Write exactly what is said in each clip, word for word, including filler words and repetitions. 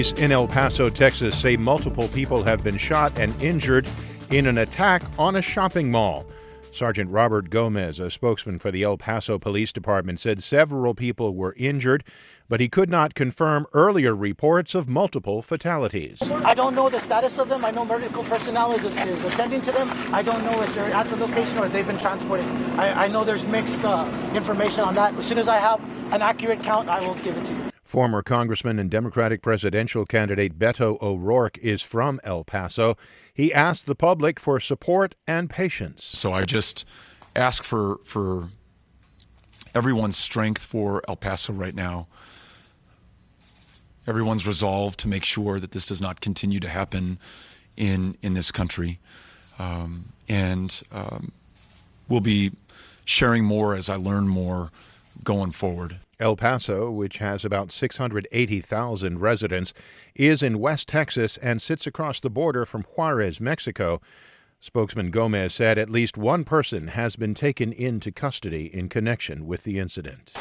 In El Paso, Texas, say multiple people have been shot and injured in an attack on a shopping mall. Sergeant Robert Gomez, a spokesman for the El Paso Police Department, said several people were injured, but he could not confirm earlier reports of multiple fatalities. I don't know the status of them. I know medical personnel is, is attending to them. I don't know if they're at the location or they've been transported. I, I know there's mixed uh, information on that. As soon as I have an accurate count, I will give it to you. Former Congressman and Democratic presidential candidate Beto O'Rourke is from El Paso. He asked the public for support and patience. So I just ask for for everyone's strength for El Paso right now. Everyone's resolve to make sure that this does not continue to happen in in this country. Um, and um, we'll be sharing more as I learn more going forward. El Paso, which has about six hundred eighty thousand residents, is in West Texas and sits across the border from Juarez, Mexico. Spokesman Gomez said at least one person has been taken into custody in connection with the incident.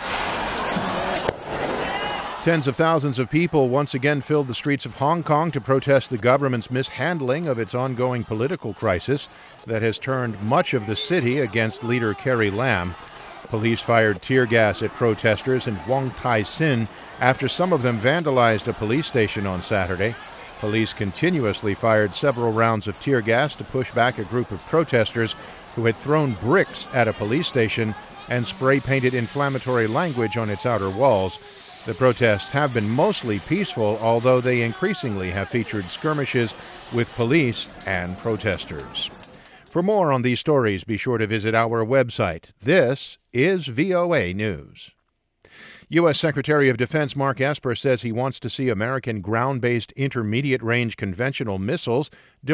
Tens of thousands of people once again filled the streets of Hong Kong to protest the government's mishandling of its ongoing political crisis that has turned much of the city against leader Carrie Lam. Police fired tear gas at protesters in Wong Tai Sin after some of them vandalized a police station on Saturday. Police continuously fired several rounds of tear gas to push back a group of protesters who had thrown bricks at a police station and spray-painted inflammatory language on its outer walls. The protests have been mostly peaceful, although they increasingly have featured skirmishes with police and protesters. For more on these stories, be sure to visit our website. This is V O A News. U S. Secretary of Defense Mark Esper says he wants to see American ground-based intermediate-range conventional missiles